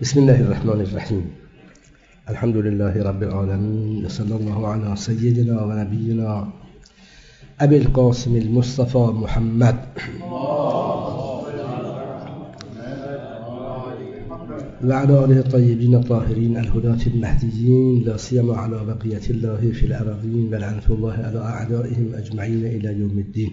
بسم الله الرحمن الرحيم. الحمد لله رب العالمين، وصلى الله على سيدنا ونبينا أبي القاسم المصطفى محمد وعلى آله الطيبين الطاهرين الهداة المهديين، لا سيما على بقية الله في الأراضين، ولعنة الله على أعدائهم أجمعين إلى يوم الدين.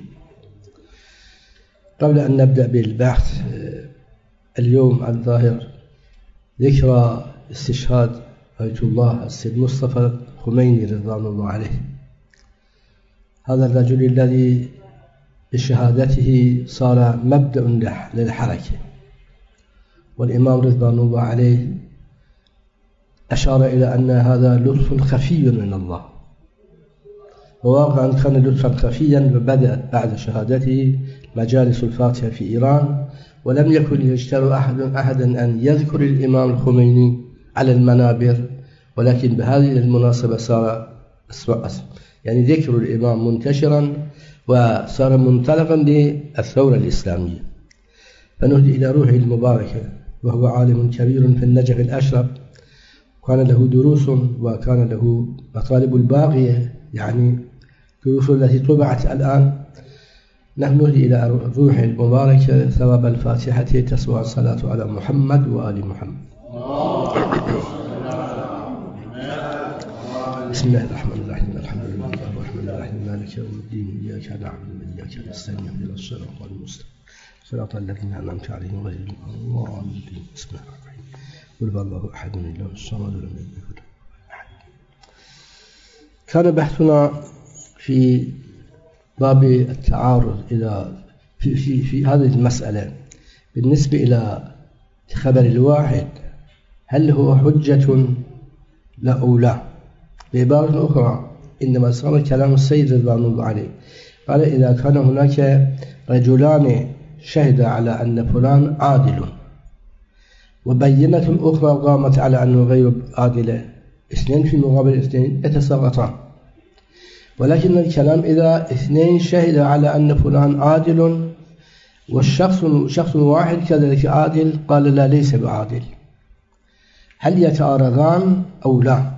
قبل أن نبدأ بالبحث، اليوم الظاهر ذكرى استشهاد آية الله السيد مصطفى الخميني رضوان الله عليه، هذا الرجل الذي بشهادته صار مبدأ للحركة، والإمام رضوان الله عليه أشار إلى أن هذا لطف خفي من الله، وواقعا كان لطفا خفيا، وبدأت بعد شهادته مجالس الفاتحة في إيران، ولم يكن يجترئ أحدا أن يذكر الإمام الخميني على المنابر، ولكن بهذه المناسبة صار يعني ذكر الإمام منتشرا، وصار منطلقا للثورة الإسلامية. فنهدي إلى روحه المباركة، وهو عالم كبير في النجف الأشرف، كان له دروس وكان له مطالب الباقية، يعني دروس التي طبعت الآن. نحن نهدي إلى روحه المباركة ثواب الفاتحة تسوى الصلاة على محمد وآل محمد. بسم الله الرحمن الرحيم. الحمد لله الرحمن الرحيم مالك يوم الدين، إياك نعبد وإياك نستعين اهدنا الصراط المستقيم صراط الذين أنعمت عليهم غير المغضوب عليهم. بسم الله الرحمن الرحيم. قل هو الله أحد الله الصمد لم يلد ولم يولد. كان بحثنا في باب التعارض في هذه المسألة بالنسبة إلى خبر الواحد، هل هو حجة لا أو لا؟ بعبارة أخرى، إنما صار كلام السيد رضوان الله عليه، قال إذا كان هناك رجلان شهد على أن فلان عادل، وبينة أخرى قامت على أنه غير عادل، اثنين في مقابل اثنين يتساقطان. ولكن الكلام إذا اثنين شهد على أن فلان عادل والشخص واحد كذلك عادل، قال لا ليس بعادل، هل يتعارضان أو لا؟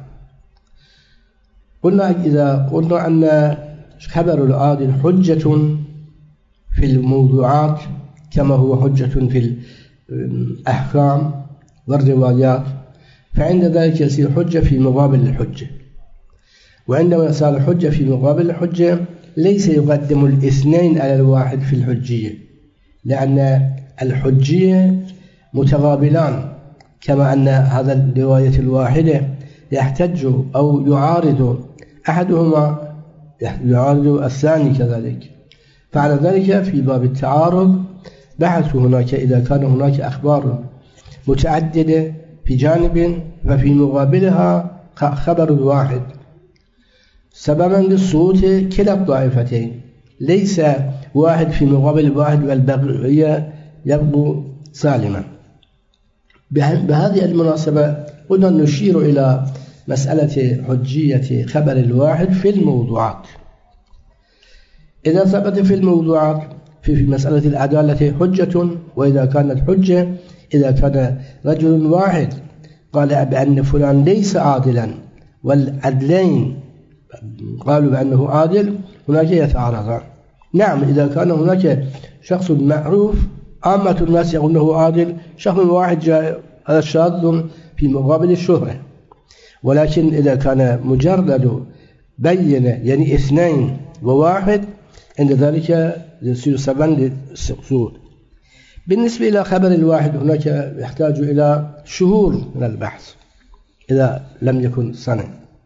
إذا قلنا أن خبر العادل حجة في الموضوعات كما هو حجة في الأحكام والروايات، فعند ذلك يصير حجة في مقابل الحجة. وعندما صار حجة في مقابل الحجة ليس يقدم الاثنين على الواحد في الحجية، لأن الحجية متقابلان، كما أن هذا الرواية الواحدة يحتج أو يعارض أحدهما يعارض الثاني كذلك. فعلى ذلك في باب التعارض بحث هناك إذا كان هناك أخبار متعددة في جانب وفي مقابلها خبر واحد، سببا للصوت كلا الطائفتين، ليس واحد في مقابل واحد والبقية يبقوا سالما. بهذه المناسبة قلنا نشير إلى مسألة حجية خبر الواحد في الموضوعات. إذا ثبت في الموضوعات في مسألة العدالة حجة، وإذا كانت حجة إذا كان رجل واحد قال بأن فلان ليس عادلا والعدلين قالوا بأنه عادل، هناك يتعارضان. نعم، إذا كان هناك شخص معروف عامة الناس يقول أنه عادل، شخص واحد جاء هذا شاذ في مقابل الشهرة. ولكن إذا كان مجرد بينة يعني اثنين وواحد، عند ذلك يصير سببا للسقوط. بالنسبة إلى خبر الواحد هناك يحتاج إلى شهور من البحث إذا لم يكن سنة،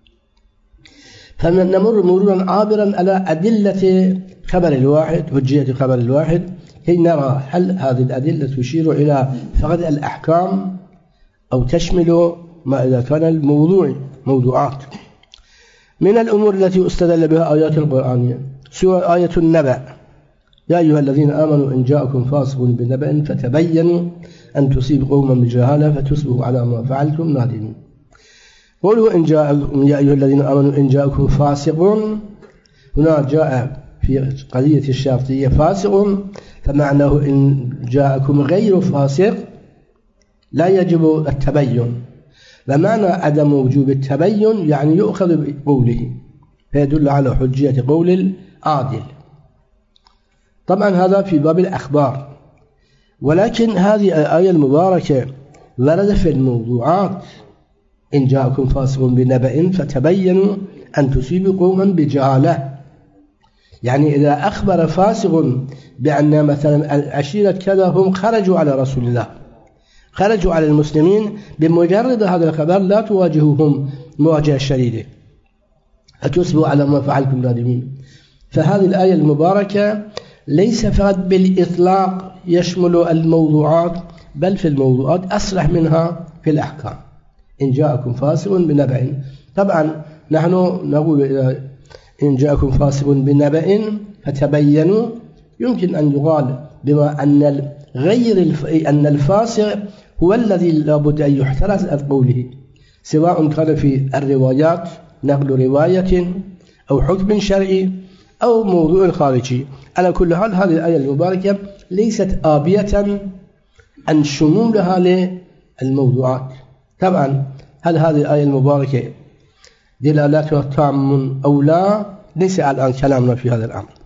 فنمر مرورا عابرا على أدلة خبر الواحد، حجية خبر الواحد، كي نرى هل هذه الأدلة تشير إلى فقط الأحكام أو تشمل ما إذا كان الموضوع موضوعات. من الأمور التي استدل بها آيات القرآن سوى آية النبأ، يا أيها الذين آمنوا إن جاءكم فاسق بنبأ فتبينوا أن تصيبوا قوما بجهالة فتصبحوا على ما فعلتم نادمين. قولوا إن جاءكم يا أيها الذين آمنوا إن جاءكم فاسق، هنا جاء في قضية الشرطية فاسق، فمعناه إن جاءكم غير فاسق لا يجب التبين، ومعنى عدم وجوب التبين يعني يؤخذ بقوله، فيدل على حجية قول العادل. طبعا هذا في باب الأخبار، ولكن هذه الآية المباركة ورد في الموضوعات: إن جاءكم فاسق بنبأ فتبينوا أن تصيبوا قوما بجهالة. يعني إذا أخبر فاسق بأن مثلا العشيرة كذا هم خرجوا على رسول الله، خرجوا على المسلمين، بمجرد هذا الخبر لا تواجههم مواجهة شديدة فتصبحوا على ما فعلتم نادمين. فهذه الآية المباركة ليس فقط بالإطلاق يشمل الموضوعات، بل في الموضوعات أصرح منها في الأحكام. إن جاءكم فاسق بنبأ، طبعا نحن نقول إذا إن جاءكم فاسق بنبأ فتبينوا، يمكن أن يقال بما أن أن الفاسق هو الذي لابد أن يحترز عن قوله، سواء كان في الروايات نقل رواية أو حكم شرعي أو موضوع خارجي. على كل حال هذه الآية المباركة ليست آبية عن شمولها للموضوعات. طبعا هل هذه الآية المباركة دلالتها تام أو لا؟ ليس الآن كلامنا في هذا الأمر.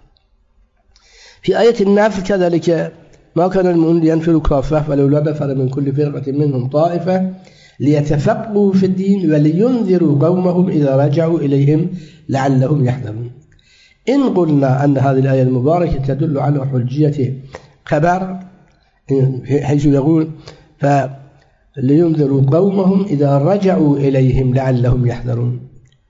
في آية النفل كذلك: ما كان المؤمنون لينفروا كافة فلولا نفر من كل فرقة منهم طائفة ليتفقهوا في الدين ولينذروا قومهم إذا رجعوا إليهم لعلهم يحذرون. إن قلنا أن هذه الآية المباركة تدل على حجية خبر، حيث يقول فلينذروا قومهم إذا رجعوا إليهم لعلهم يحذرون،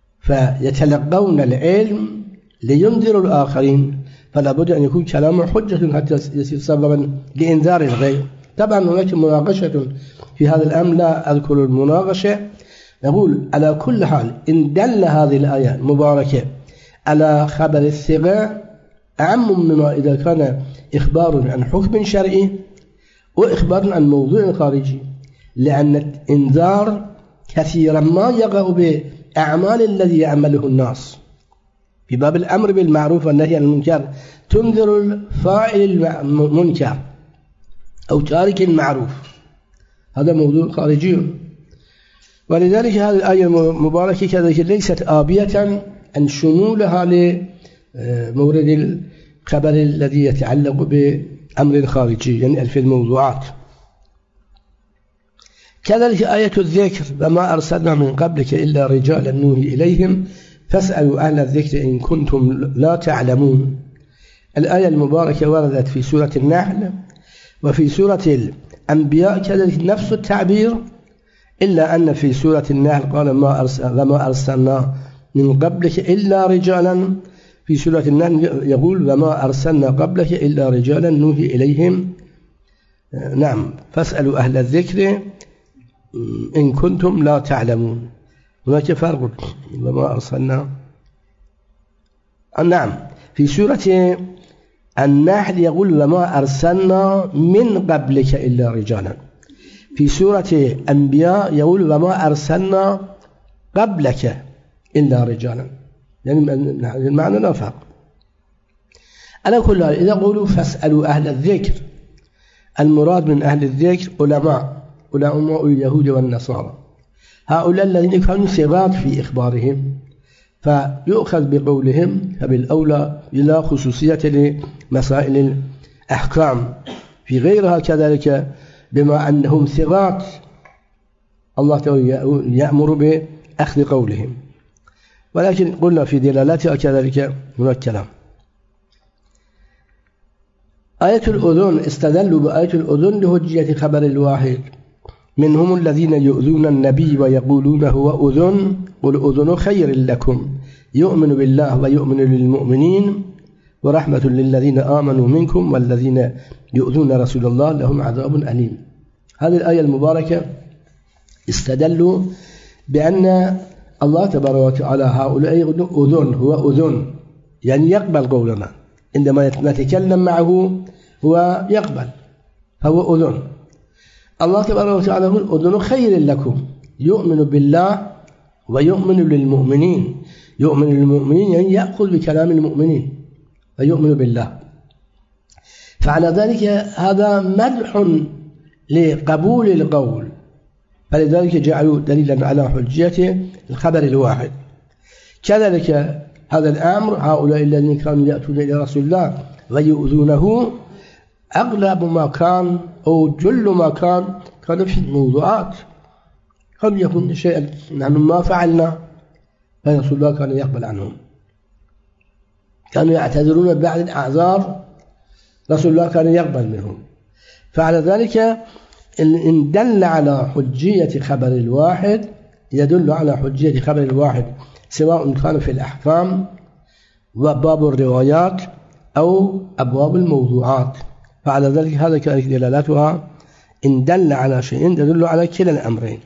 فيتلقون العلم لينذروا الآخرين، فلا بد أن يكون كلام حجة حتى يصير سببا لإنذار الغير. طبعا هناك مناقشة في هذا الأمر، لا أذكر المناقشة. نقول على كل حال إن دل هذه الآية المباركة على خبر الثقة أعم مما إذا كان إخبار عن حكم شرعي وإخبار عن موضوع خارجي، لأن الإنذار كثيرا ما يقع بأعمال الذي يعمله الناس. في باب الأمر بالمعروف والنهي عن المنكر تنذر الفاعل المنكر أو تارك المعروف، هذا موضوع خارجي. ولذلك هذه الآية المباركة كذلك ليست آبية عن شمولها لمورد الخبر الذي يتعلق بأمر خارجي، يعني في الموضوعات. كذلك آية الذكر: وما أرسلنا من قبلك إلا رجالا نوحي إليهم فاسألوا أهل الذكر إن كنتم لا تعلمون. الآية المباركة وردت في سورة النحل وفي سورة الأنبياء كذلك نفس التعبير، إلا أن في سورة النحل قال وما أرسلنا من قبلك إلا رجالا، في سورة النحل يقول وما أرسلنا قبلك إلا رجالا نوحي إليهم. نعم، فاسألوا أهل الذكر إن كنتم لا تعلمون. هناك فرق وما أرسلنا. نعم، في سورة النحل يقول وما أرسلنا من قبلك إلا رجالا، في سورة الأنبياء يقول وما أرسلنا قبلك إلا رجالا، يعني المعنى لا فرق. على كل حال إذا قولوا فاسألوا أهل الذكر، المراد من أهل الذكر علماء اليهود والنصارى، هؤلاء الذين كانوا ثقات في إخبارهم، فيؤخذ بقولهم، فبالأولى إلى خصوصية لمسائل الأحكام. في غيرها كذلك بما أنهم ثقات الله تعالى يأمر بأخذ قولهم، ولكن قلنا في دلالاتها كذلك هناك كلام. آية الأذن: استدلوا بآية الأذن لحجية خبر الواحد: منهم الذين يؤذون النبي ويقولون هو أذن قل أذن خير لكم يؤمن بالله ويؤمن للمؤمنين ورحمة للذين آمنوا منكم والذين يؤذون رسول الله لهم عذاب أليم. هذه الآية المباركة استدلوا بأن الله تبارك وتعالى هؤلاء أذن، هو أذن يعني يقبل قولنا، عندما نتكلم معه هو يقبل، فهو أذن. الله تبارك وتعالى يقول أذن خير لكم يؤمن بالله ويؤمن للمؤمنين. يؤمن للمؤمنين يعني يأخذ بكلام المؤمنين ويؤمن بالله. فعلى ذلك هذا مدح لقبول القول، فلذلك جعلوا دليلا على حجية الخبر الواحد. كذلك هذا الأمر، هؤلاء الذين كانوا يأتون إلى رسول الله ويؤذونه، أغلب ما كان أو جل ما كان في الموضوعات، قد يكون شيئا نحن ما فعلنا، فرسول الله كان يقبل عنهم، كانوا يعتذرون بعد الأعذار، رسول الله كان يقبل منهم. فعلى ذلك إن دل على حجية خبر الواحد يدل على حجية خبر الواحد، سواء كان في الأحكام وباب الروايات أو أبواب الموضوعات. فعلى ذلك هذا كانت دلالتها، إن دل على شيء يدل على كلا الأمرين.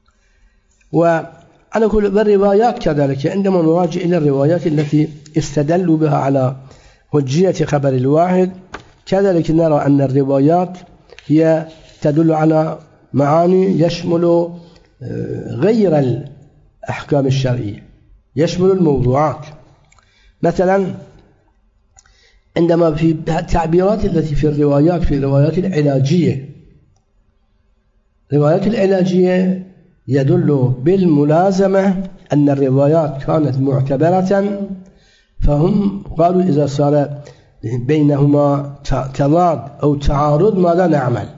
وعلى كل الروايات كذلك، عندما نراجع إلى الروايات التي استدلوا بها على حجية خبر الواحد، كذلك نرى أن الروايات هي تدل على معاني يشمل غير الأحكام الشرعية، يشمل الموضوعات. مثلا عندما في التعبيرات التي في الروايات، في الروايات العلاجية، الروايات العلاجية يدل بالملازمة أن الروايات كانت معتبرة، فهم قالوا إذا صار بينهما تضاد أو تعارض ماذا نعمل؟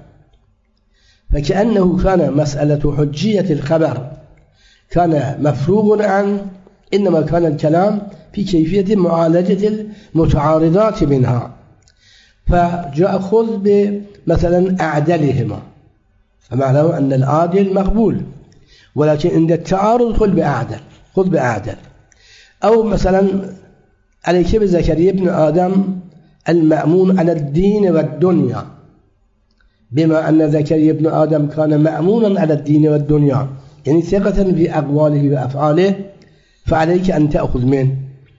فكأنه كان مسألة حجية الخبر كان مفروغ عنه، إنما كان الكلام في كيفية معالجة المتعارضات منها. فجاء خذ بمثلا أعدلهما، فمعناه أن العادل مقبول، ولكن عند التعارض خذ بأعدل. أو مثلا عليك بزكريا ابن آدم المأمون على الدين والدنيا، بما أن زكريا ابن آدم كان مأمونا على الدين والدنيا، يعني ثقة في أقواله وأفعاله، فعليك أن تأخذ منه.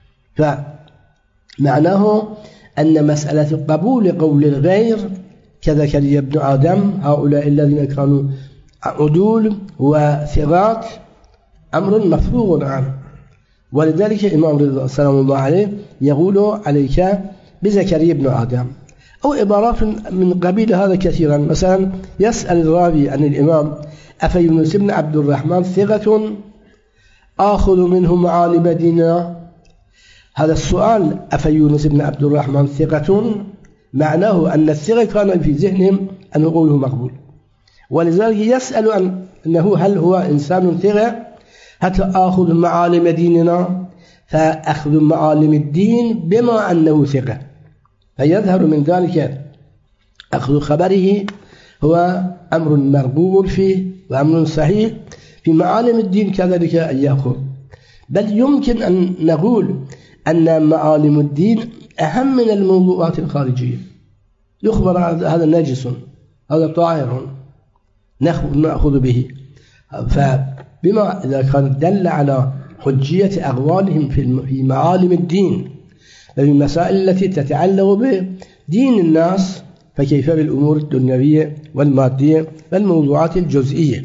فمعناه أن مسألة قبول قول الغير كزكريا ابن آدم، هؤلاء الذين كانوا عدول وثقات، أمر مفروغ عنه. ولذلك الإمام رضي سلام الله عليه يقول عليك بزكريا ابن آدم، أو عبارات من قبيل هذا كثيرا. مثلا يسأل الراوي عن الإمام أفيونس بن عبد الرحمن ثقة آخذ منه معالم ديننا. هذا السؤال أفيونس بن عبد الرحمن ثقة، معناه أن الثقة كان في ذهنهم أن قوله مقبول، ولذلك يسأل أنه هل هو إنسان ثقة حتى آخذ معالم ديننا، فأخذ معالم الدين بما أنه ثقة، فيظهر من ذلك أخذ خبره هو أمر مرغوب فيه وأمر صحيح. في معالم الدين كذلك أن يأخذ، بل يمكن أن نقول أن معالم الدين أهم من الموضوعات الخارجية. يخبر هذا نجس، هذا طاهر، نأخذ به. فبما إذا كان دل على حجية أقوالهم في معالم الدين، في المسائل التي تتعلق بدين الناس، فكيف بالأمور الدنيوية والمادية والموضوعات الجزئية.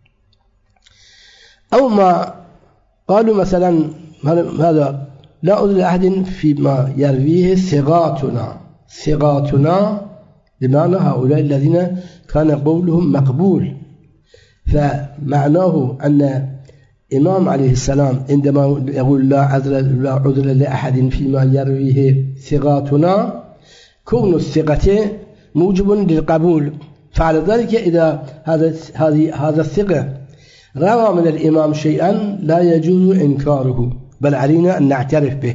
أو ما قالوا مثلا هذا لا أذل أحد فيما يرويه ثقاتنا، بمعنى هؤلاء الذين كان قولهم مقبول. فمعناه أن إمام عليه السلام عندما يقول لا عذر لأحد فيما يرويه ثقاتنا، كون الثقة موجب للقبول. فعلى ذلك إذا هذا الثقة روى من الإمام شيئا لا يجوز إنكاره، بل علينا أن نعترف به.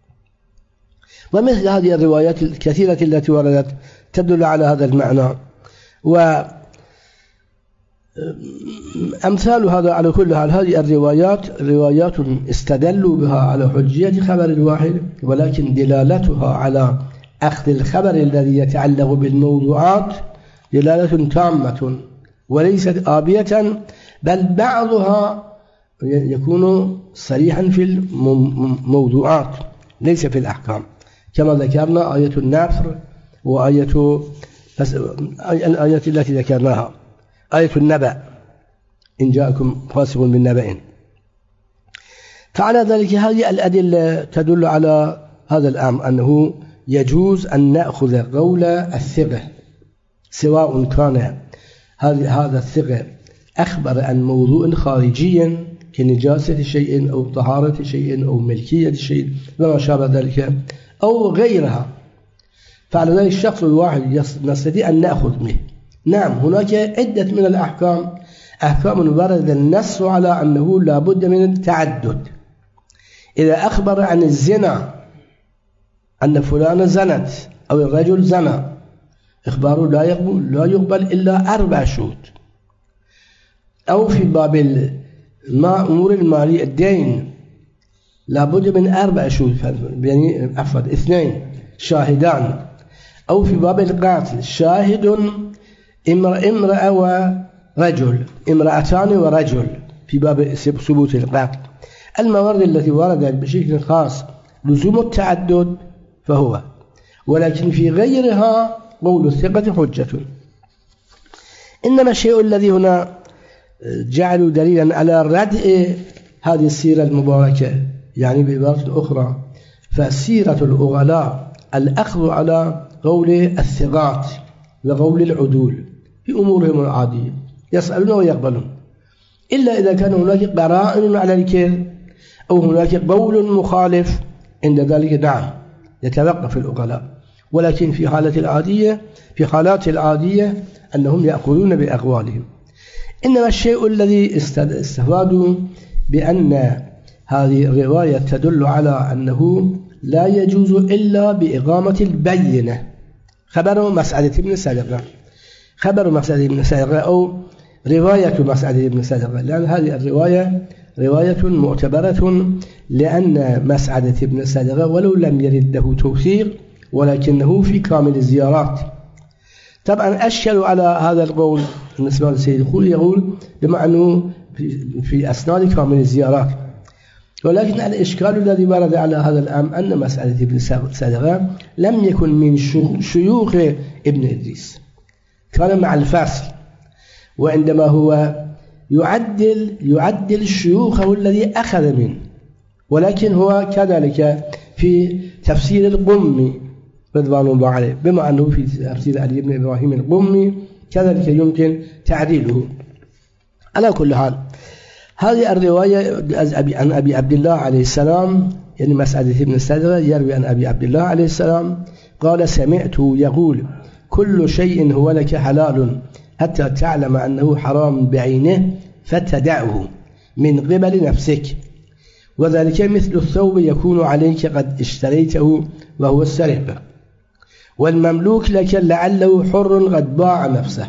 ومثل هذه الروايات الكثيرة التي وردت تدل على هذا المعنى. وأمثال هذا على كل حال، هذه الروايات روايات استدلوا بها على حجية خبر الواحد، ولكن دلالتها على أخذ الخبر الذي يتعلق بالموضوعات دلالة تامة وليست آبية، بل بعضها يكون صريحا في الموضوعات ليس في الأحكام، كما ذكرنا آية النفر وآية الآية التي ذكرناها، آية النبأ إن جاءكم فاسق بالنبأ. فعلى ذلك هذه الأدلة تدل على هذا الأمر، أنه يجوز أن نأخذ قول الثقة سواء كان هذا الثقة أخبر عن موضوع خارجي كنجاسة شيء أو طهارة شيء أو ملكية شيء وما شابه ذلك أو غيرها، فعلى ذلك الشخص الواحد نستطيع أن نأخذ منه. نعم هناك عدة من الأحكام، أحكام ورد النص على أنه لا بد من التعدد. إذا أخبر عن الزنا أن فلان زنت أو الرجل زنى، إخباره لا يقبل إلا 4 شهود. أو في باب أمور المالية الدين لا بد من 4 شهود، يعني 2 شاهدان. أو في باب القتل شاهد امرأة ورجل، امرأتان ورجل في باب ثبوت القتل. الموارد التي وردت بشكل خاص لزوم التعدد فهو، ولكن في غيرها قول الثقة حجة. إنما الشيء الذي هنا جعلوا دليلا على ردء هذه السيرة المباركة، يعني بعبارة أخرى فسيرة الأغلاء الأخذ على قول الثقات وقول العدول في أمورهم العادية، يسألون ويقبلون، إلا إذا كان هناك قرائن على الكذب أو هناك قول مخالف، عند ذلك نعم يتوقف الأغلاء. ولكن في حالات العادية أنهم يأخذون بأقوالهم. إنما الشيء الذي استفادوا بأن هذه الرواية تدل على أنه لا يجوز إلا بإقامة البينة. خبر مسعدة بن سلقة، خبر مسعدة بن سلقة أو رواية مسعدة بن سلقة، لأن هذه الرواية رواية معتبرة، لأن مسعدة بن سلقة ولو لم يرد له توثيق ولكنه في كامل الزيارات. طبعا أشكلوا على هذا القول بالنسبة للسيد الخولي، يقول بما أنه في أسناد كامل الزيارات، ولكن الإشكال الذي ورد على هذا الأمر أن مسعدة بن سلقة لم يكن من شيوخ ابن إدريس، كان مع الفاصل، وعندما هو يعدل شيوخه الذي أخذ منه. ولكن هو كذلك في تفسير القمي رضوان الله عليه، بما أنه في تفسير علي بن إبراهيم القمي كذلك يمكن تعديله. على كل حال هذه الرواية عن أبي عبد الله عليه السلام، يعني مسعدة بن سلقة يروي عن أبي عبد الله عليه السلام قال سمعته يقول كل شيء هو لك حلال حتى تعلم أنه حرام بعينه فتدعه من قبل نفسك، وذلك مثل الثوب يكون عليك قد اشتريته وهو السرقة، والمملوك لك لعله حر قد باع نفسه،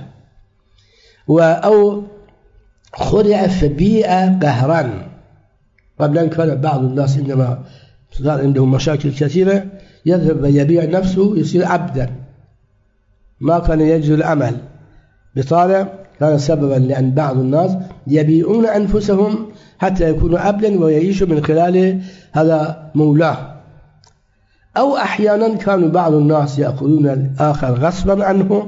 أو خدع فبيع قهرا. قبل كان بعض الناس عندما صار عندهم مشاكل كثيرة يذهب ويبيع نفسه يصير عبدا، ما كان يجوز العمل بطالة، كان سببا لأن بعض الناس يبيعون أنفسهم حتى يكونوا عبدا ويعيشوا من خلال هذا مولاه. أو أحيانا كانوا بعض الناس يأخذون الآخر غصبا عنه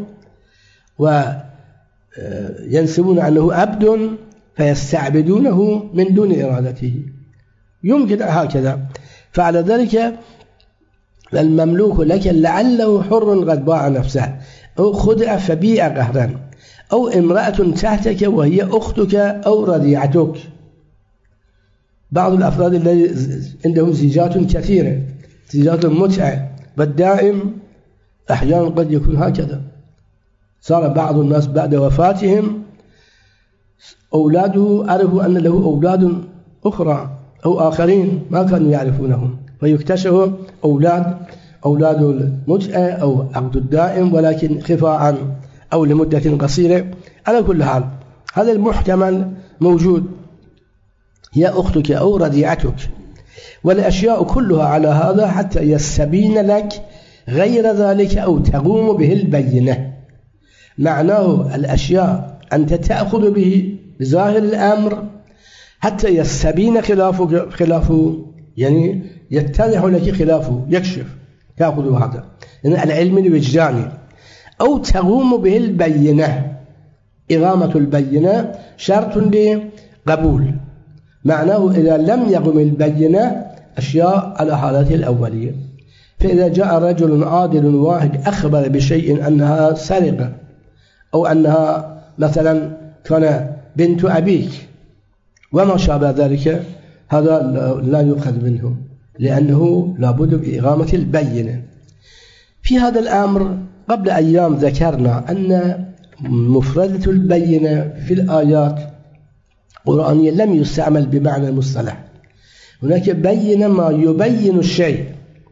وينسبون أنه عبد فيستعبدونه من دون إرادته، يمكن هكذا. فعلى ذلك المملوك لك لعله حر قد باع نفسه، أو خدع فبيع قهرا، أو امرأة تحتك وهي أختك أو رضيعتك. بعض الأفراد الذين عندهم زيجات كثيرة، زيجات متعة، والدائم أحيانا قد يكون هكذا. صار بعض الناس بعد وفاتهم أولاده عرفوا أن له أولاد أخرى أو آخرين ما كانوا يعرفونهم، فيكتشفوا أولاد المتعة أو عقد الدائم، ولكن خفاء أو لمدة قصيرة. على كل حال هذا المحتمل موجود، هي أختك أو رضيعتك، والأشياء كلها على هذا حتى يستبين لك غير ذلك أو تقوم به البينة. معناه الأشياء أنت تأخذ به بظاهر الأمر حتى يستبين خلافه، يعني يتضح لك خلافه، يكشف، تأخذ هذا يعني العلم الوجداني. أو تقوم به البينة، إقامة البينة شرط لقبول. معناه إذا لم يقم البينة أشياء على حالته الأولية. فإذا جاء رجل عادل واحد أخبر بشيء أنها سرقة أو أنها مثلا كان بنت أبيك وما شابه ذلك، هذا لا يؤخذ منه، لأنه لابد بإقامة البينة. في هذا الأمر قبل أيام ذكرنا أن مفردة البينة في الآيات القرآنية لم يستعمل بمعنى المصطلح. هناك بين ما يبين الشيء،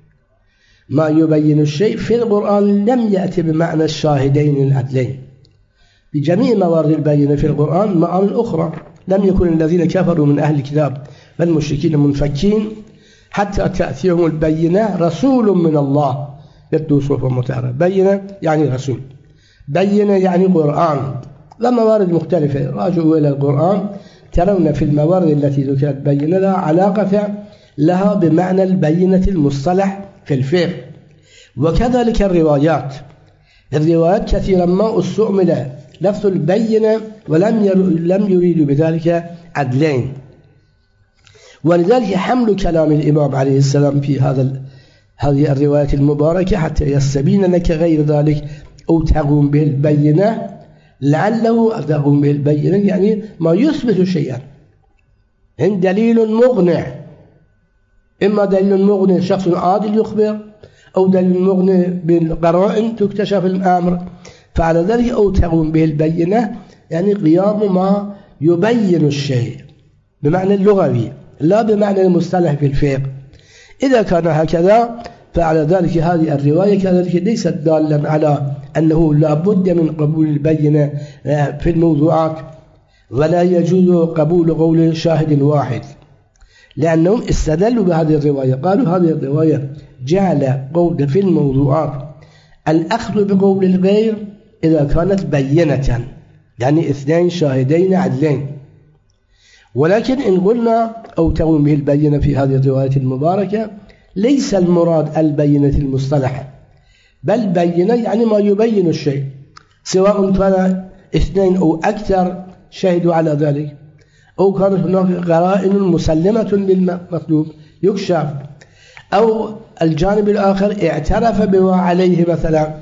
ما يبين الشيء في القرآن لم يأتي بمعنى الشاهدين العدلين. بجميع موارد البينة في القرآن معاني أخرى. لم يكن الذين كفروا من أهل الكتاب والمشركين منفكين حتى تأتيهم البينة رسول من الله يتلو صحفا مطهرة. بينة يعني رسول، بينة يعني قرآن، وموارد مختلفة. راجعوا إلى القرآن ترون في الموارد التي ذكرت بينة لها علاقة لها بمعنى البينة المصطلح في الفقه. وكذلك الروايات كثيرا ما استعمل لفظ البينة ولم يريد بذلك عدلين. ولذلك حمل كلام الإمام عليه السلام في هذه الرواية المباركة حتى يستبين لك غير ذلك أو تقوم به البينة، لعله تقوم به البينة يعني ما يثبت شيئا، إن دليل مقنع، إما دليل مقنع شخص عادل يخبر، أو دليل مقنع بالقرائن تكتشف الأمر، فعلى ذلك أو تقوم به البينة يعني قيام ما يبين الشيء بمعنى اللغوي لا بمعنى المصطلح في الفقه. إذا كان هكذا فعلى ذلك هذه الرواية كذلك ليست دالا على أنه لا بد من قبول البينة في الموضوعات، ولا يجوز قبول قول شاهد واحد، لأنهم استدلوا بهذه الرواية. قالوا هذه الرواية جعل قول في الموضوعات الأخذ بقول الغير إذا كانت بينة، يعني اثنين شاهدين عدلين. ولكن إن قلنا أو تقوم به البينة في هذه الرواية المباركة ليس المراد البينة المصطلحة، بل بينة يعني ما يبين الشيء، سواء كان اثنين أو أكثر شهدوا على ذلك، أو كانت هناك قرائن مسلمة للمطلوب يكشف، أو الجانب الآخر اعترف بما عليه. مثلا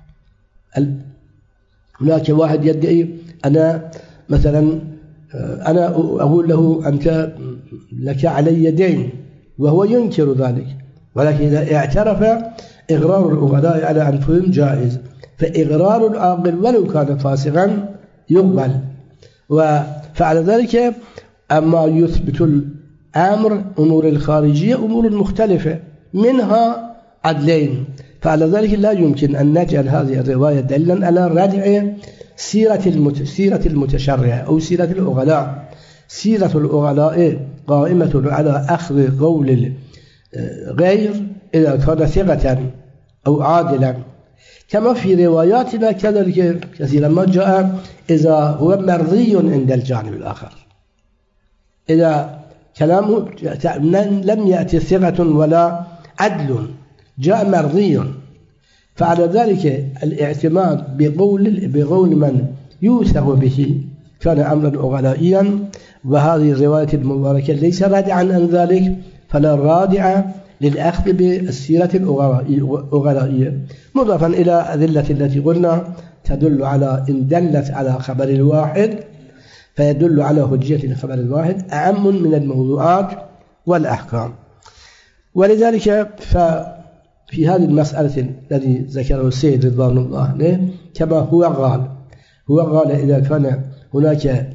هناك واحد يدعي أنا مثلا أنا أقول له أنت لك علي دين وهو ينكر ذلك، ولكن إذا اعترف إغرار العقلاء على أنفسهم جائز، فإغرار العاقل ولو كان فاسقا يقبل. وفعل ذلك أما يثبت الأمر أمور الخارجية أمور مختلفة منها عدلين، فعلى ذلك لا يمكن أن نجعل هذه الرواية دليلا على ردع سيرة المتشرع أو سيرة العقلاء. سيرة العقلاء قائمة على أخذ قول غير إذا كان ثقة أو عادلا، كما في رواياتنا كذلك كثيرا ما جاء إذا هو مرضي عند الجانب الآخر، إذا كلامه لم يأتي ثقة ولا عدل جاء مرضي، فعلى ذلك الاعتماد بقول من يوثق به كان أمرا عقلائيا. وهذه الرواية المباركة ليس رادعا عن ذلك، فلا رادع للأخذ بالسيرة العقلائية، مضافا إلى أدلة التي قلنا تدل على إن دلت على خبر الواحد فيدل على حجية الخبر الواحد أعم من الموضوعات والأحكام. ولذلك ففي هذه المسألة الذي ذكره السيد رضوان الله عليه كما هو قال إذا كان هناك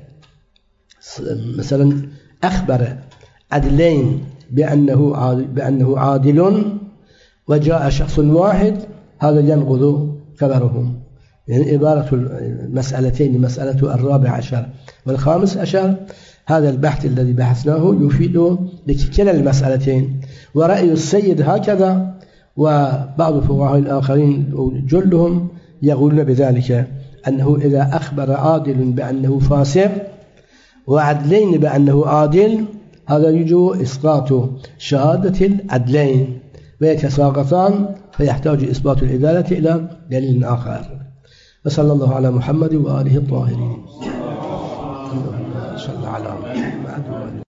مثلا أخبر عدلين بأنه عادل وجاء شخص واحد هذا ينقض خبرهم. يعني عبارة المسألتين مسألة 14 و15 هذا البحث الذي بحثناه يفيد لكلا المسألتين. ورأي السيد هكذا، وبعض الفقهاء الآخرين جلهم يقولون بذلك أنه إذا أخبر عادل بأنه فاسق وعدلين بأنه عادل هذا يجب إسقاط شهادة العدلين ويتساقطان، فيحتاج إثبات العدالة إلى دليل آخر. وصلى الله على محمد وآله الطاهرين. اللهم صل على محمد.